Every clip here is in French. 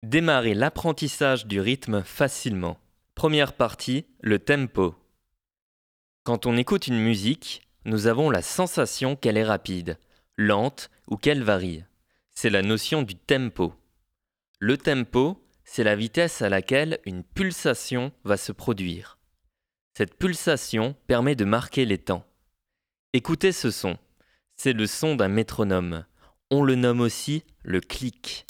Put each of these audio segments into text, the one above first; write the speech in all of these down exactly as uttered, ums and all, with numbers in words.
Démarrer l'apprentissage du rythme facilement. Première partie, le tempo. Quand on écoute une musique, nous avons la sensation qu'elle est rapide, lente ou qu'elle varie. C'est la notion du tempo. Le tempo, c'est la vitesse à laquelle une pulsation va se produire. Cette pulsation permet de marquer les temps. Écoutez ce son. C'est le son d'un métronome. On le nomme aussi le clic.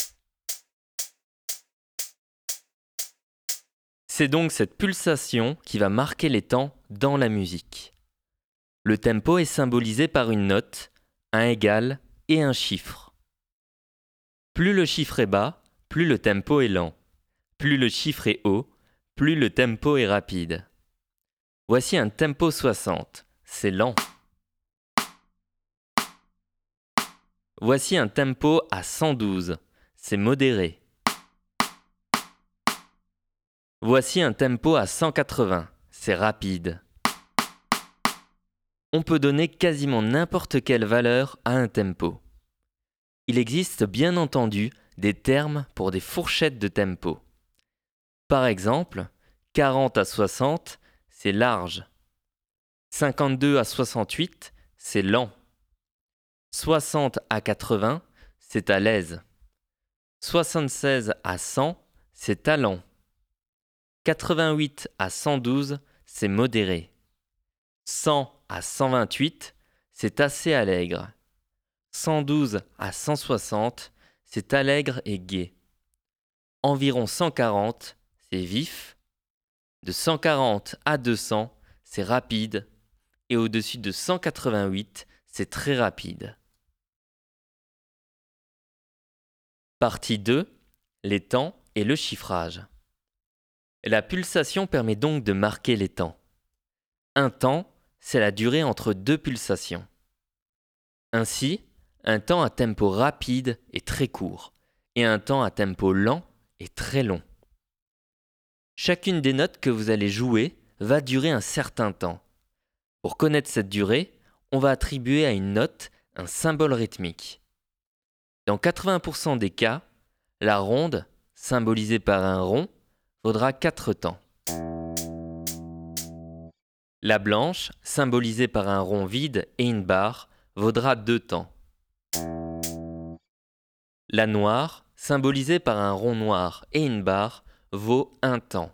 C'est donc cette pulsation qui va marquer les temps dans la musique. Le tempo est symbolisé par une note, un égal et un chiffre. Plus le chiffre est bas, plus le tempo est lent. Plus le chiffre est haut, plus le tempo est rapide. Voici un tempo soixante, c'est lent. Voici un tempo à cent douze, c'est modéré. Voici un tempo à cent quatre-vingts, c'est rapide. On peut donner quasiment n'importe quelle valeur à un tempo. Il existe bien entendu des termes pour des fourchettes de tempo. Par exemple, quarante à soixante, c'est large. cinquante-deux à soixante-huit, c'est lent. soixante à quatre-vingts, c'est à l'aise. soixante-seize à cent, c'est allant. quatre-vingt-huit à cent douze, c'est modéré. cent à cent vingt-huit, c'est assez allègre. cent douze à cent soixante, c'est allègre et gai. Environ cent quarante, c'est vif. De cent quarante à deux cents, c'est rapide. Et au-dessus de cent quatre-vingt-huit, c'est très rapide. Partie deux. Les temps et le chiffrage. La pulsation permet donc de marquer les temps. Un temps, c'est la durée entre deux pulsations. Ainsi, un temps à tempo rapide est très court et un temps à tempo lent est très long. Chacune des notes que vous allez jouer va durer un certain temps. Pour connaître cette durée, on va attribuer à une note un symbole rythmique. Dans quatre-vingts pour cent des cas, la ronde, symbolisée par un rond, vaudra quatre temps. La blanche, symbolisée par un rond vide et une barre, vaudra deux temps. La noire, symbolisée par un rond noir et une barre, vaut un temps.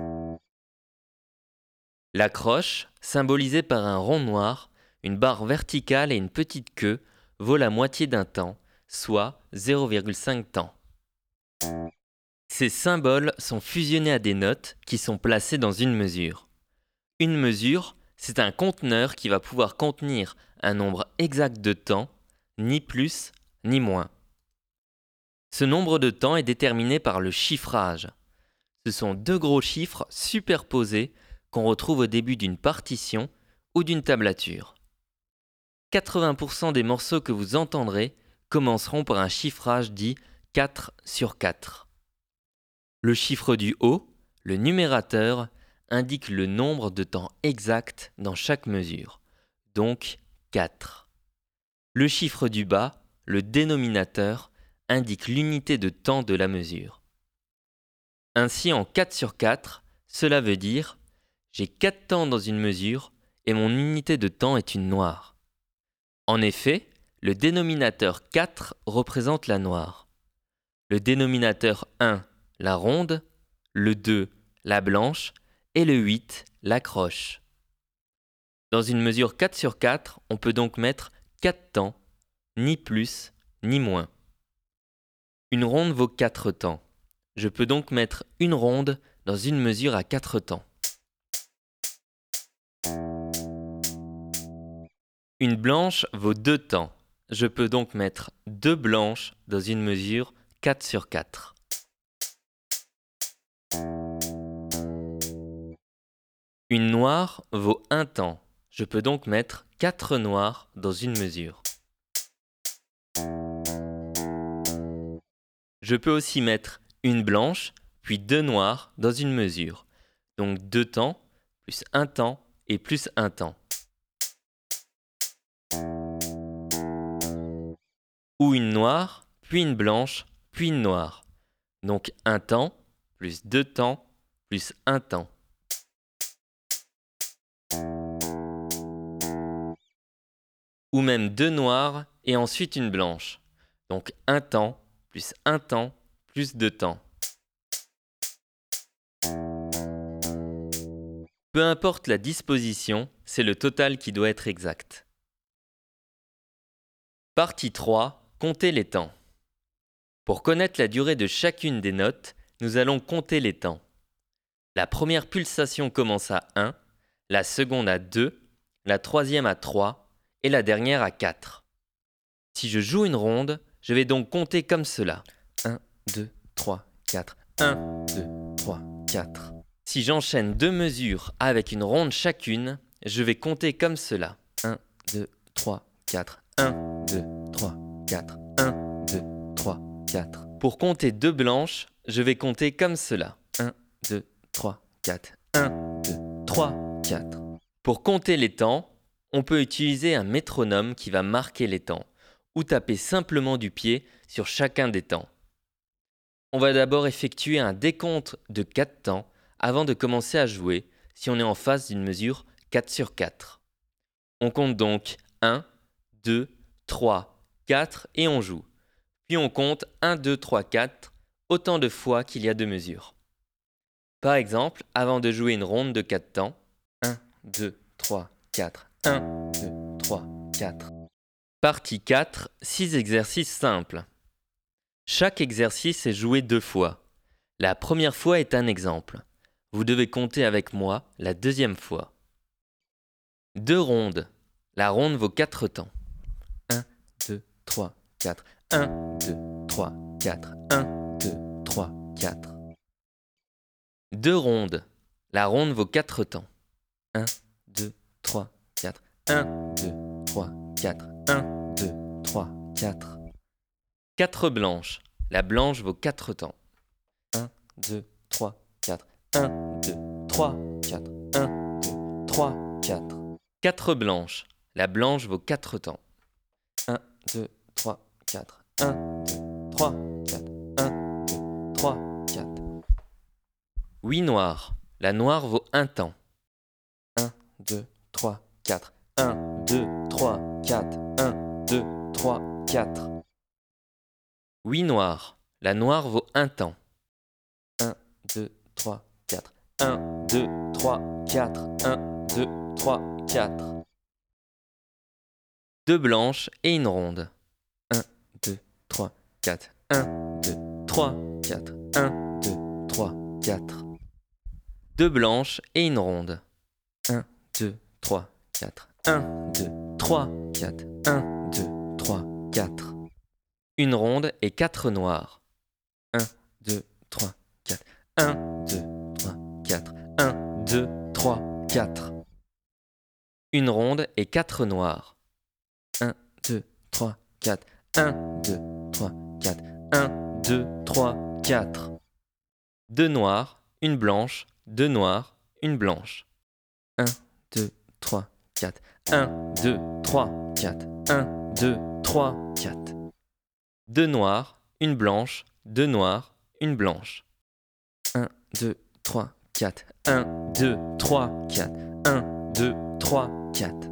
La croche, symbolisée par un rond noir, une barre verticale et une petite queue, vaut la moitié d'un temps, soit zéro virgule cinq temps. Ces symboles sont fusionnés à des notes qui sont placées dans une mesure. Une mesure, c'est un conteneur qui va pouvoir contenir un nombre exact de temps, ni plus ni moins. Ce nombre de temps est déterminé par le chiffrage. Ce sont deux gros chiffres superposés qu'on retrouve au début d'une partition ou d'une tablature. quatre-vingts pour cent des morceaux que vous entendrez commenceront par un chiffrage dit quatre sur quatre. Le chiffre du haut, le numérateur, indique le nombre de temps exact dans chaque mesure, donc quatre. Le chiffre du bas, le dénominateur, indique l'unité de temps de la mesure. Ainsi, en quatre sur quatre, cela veut dire j'ai quatre temps dans une mesure et mon unité de temps est une noire. En effet, le dénominateur quatre représente la noire. Le dénominateur un, la ronde, le deux, la blanche, et le huit, la croche. Dans une mesure quatre sur quatre, on peut donc mettre quatre temps, ni plus, ni moins. Une ronde vaut quatre temps. Je peux donc mettre une ronde dans une mesure à quatre temps. Une blanche vaut deux temps. Je peux donc mettre deux blanches dans une mesure quatre sur quatre. Une noire vaut un temps. Je peux donc mettre quatre noirs dans une mesure. Je peux aussi mettre une blanche, puis deux noirs dans une mesure. Donc deux temps, plus un temps et plus un temps. Ou une noire, puis une blanche, puis une noire. Donc un temps plus deux temps plus un temps. Ou même deux noirs et ensuite une blanche. Donc un temps plus un temps plus deux temps. Peu importe la disposition, c'est le total qui doit être exact. Partie trois. Compter les temps. Pour connaître la durée de chacune des notes, nous allons compter les temps. La première pulsation commence à un, la seconde à deux, la troisième à trois et la dernière à quatre. Si je joue une ronde, je vais donc compter comme cela. un, deux, trois, quatre. un, deux, trois, quatre. Si j'enchaîne deux mesures avec une ronde chacune, je vais compter comme cela. un, deux, trois, quatre. un, deux, trois, quatre. un, deux, trois, quatre. Pour compter deux blanches, je vais compter comme cela. un, deux, trois, quatre. un, deux, trois, quatre. Pour compter les temps, on peut utiliser un métronome qui va marquer les temps, ou taper simplement du pied sur chacun des temps. On va d'abord effectuer un décompte de quatre temps avant de commencer à jouer si on est en face d'une mesure quatre sur quatre. On compte donc un, deux, trois, quatre et on joue. Puis on compte un, deux, trois, quatre autant de fois qu'il y a de mesures. Par exemple, avant de jouer une ronde de quatre temps, un, deux, trois, quatre, un, deux, trois, quatre. Partie quatre, six exercices simples. Chaque exercice est joué deux fois. La première fois est un exemple. Vous devez compter avec moi la deuxième fois. Deux rondes. La ronde vaut quatre temps. un, deux, trois, quatre. un, deux, trois, quatre. un, deux, trois, quatre. Deux rondes. La ronde vaut quatre temps. un, deux, trois, quatre. un, deux, trois, quatre. un, deux, trois, quatre. Quatre blanches. La blanche vaut quatre temps. un, deux, trois, quatre. un, deux, trois, quatre. un, deux, trois, quatre. Quatre blanches. La blanche vaut quatre temps. un, deux, trois, quatre. un, deux, trois, quatre. un, deux, trois, quatre. Huit noirs. La noire vaut un temps. un, deux, trois, quatre. un, deux, trois, quatre. un, deux, trois, quatre. Huit noirs. La noire vaut un temps. un, deux, trois, quatre. un, deux, trois, quatre. un, deux, trois, quatre. Deux blanches et une ronde. un, deux, trois, quatre. un, deux, trois, quatre. un, deux, trois, quatre. Deux blanches et une ronde. un, deux, trois, quatre. un, deux, trois, quatre. un, deux, trois, quatre. Une ronde et quatre noirs. un, deux, trois, quatre. un, deux, trois, quatre. un, deux, trois, quatre. Une ronde et quatre noirs. un, deux, trois, quatre. un, deux, trois, quatre. un, deux, trois, quatre. Deux noirs, une blanche, deux noirs, une blanche. un, deux, trois, quatre. un, deux, trois, quatre. un, deux, trois, quatre. Deux noirs, une blanche, deux noirs, une blanche. un, deux, trois, quatre. un, deux, trois, quatre. un, deux, trois, quatre.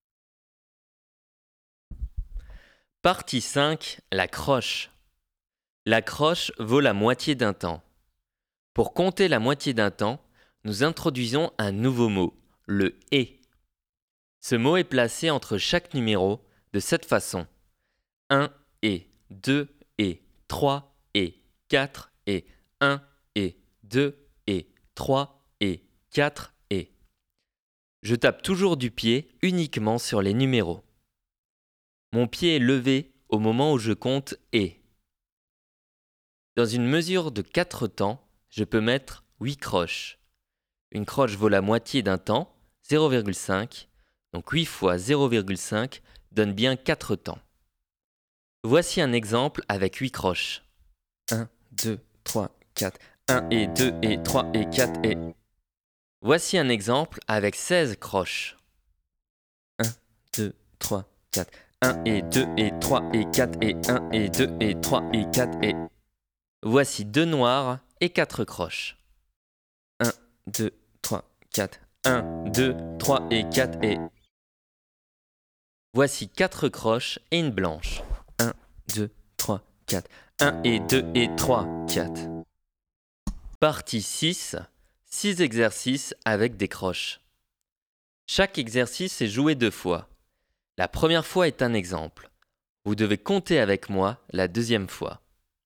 Partie cinq. La croche. La croche vaut la moitié d'un temps. Pour compter la moitié d'un temps, nous introduisons un nouveau mot, le « et ». Ce mot est placé entre chaque numéro de cette façon. un et, deux et, trois et, quatre et, un et, deux et, trois et, quatre et. Je tape toujours du pied uniquement sur les numéros. Mon pied est levé au moment où je compte « et ». Dans une mesure de quatre temps, je peux mettre huit croches. Une croche vaut la moitié d'un temps, zéro virgule cinq, donc huit fois zéro virgule cinq donne bien quatre temps. Voici un exemple avec huit croches. un, deux, trois, quatre. un et deux et trois et quatre et... Voici un exemple avec seize croches. un, deux, trois, quatre. un et deux et trois et quatre et un et deux et trois et quatre et... voici deux noirs et quatre croches. un, deux, trois, quatre. un, deux, trois et quatre et... Voici quatre croches et une blanche. un, deux, trois, quatre. un et deux et trois, quatre. Partie six. six exercices avec des croches. Chaque exercice est joué deux fois. La première fois est un exemple. Vous devez compter avec moi la deuxième fois.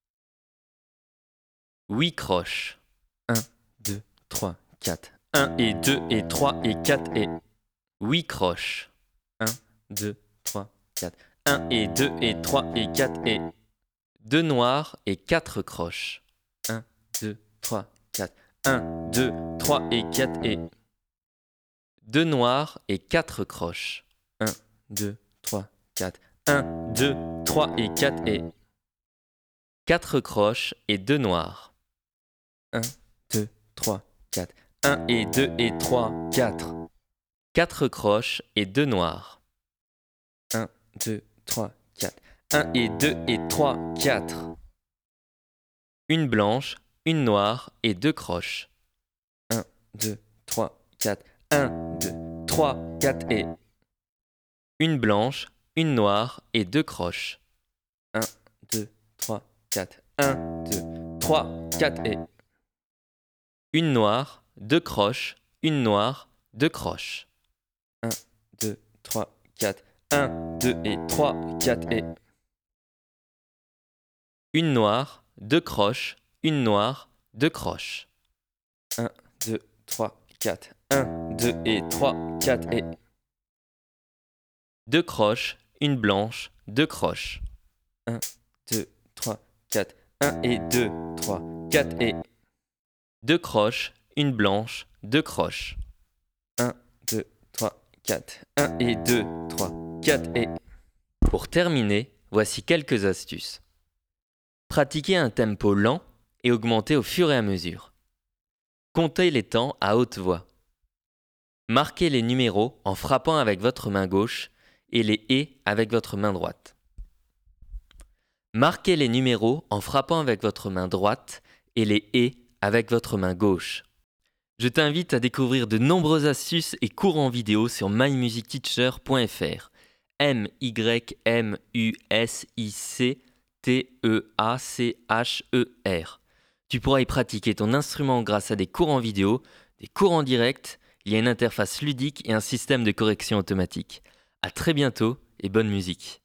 huit croches. un, deux, trois, quatre. un et deux et trois et quatre et... huit croches. un, deux, trois, quatre. un et deux et trois et quatre et... deux noirs et quatre croches. un, deux, trois, quatre. un, deux, trois et quatre et... deux noirs et quatre croches. un, deux, trois, quatre. un, deux, trois et quatre et... quatre croches et deux noirs. un, deux, trois, quatre. un et deux et trois, quatre. quatre croches et deux noirs. un, deux, trois, quatre. un et deux et trois, quatre. Une blanche, une noire et deux croches. un, deux, trois, quatre. un, deux, trois, quatre et... une blanche, une noire et deux croches. un, deux, trois, quatre. un, deux, trois, quatre et... une noire, deux croches, une noire, deux croches. un, deux, trois, quatre. un, deux et trois, quatre et... une noire, deux croches, une noire, deux croches. un, deux, trois, quatre. un, deux et trois, quatre et... deux croches, une blanche, deux croches. un, deux, trois, quatre. un et deux, trois, quatre et... deux croches, une blanche, deux croches. un, deux, trois, quatre. un et deux, trois, quatre et... Pour terminer, voici quelques astuces. Pratiquez un tempo lent et augmentez au fur et à mesure. Comptez les temps à haute voix. Marquez les numéros en frappant avec votre main gauche et les et avec votre main droite. Marquez les numéros en frappant avec votre main droite et les et avec votre main gauche. Je t'invite à découvrir de nombreuses astuces et cours en vidéo sur my music teacher point f r. M Y M U S I C T E A C H E R. Tu pourras y pratiquer ton instrument grâce à des cours en vidéo, des cours en direct, il y a une interface ludique et un système de correction automatique. À très bientôt et bonne musique.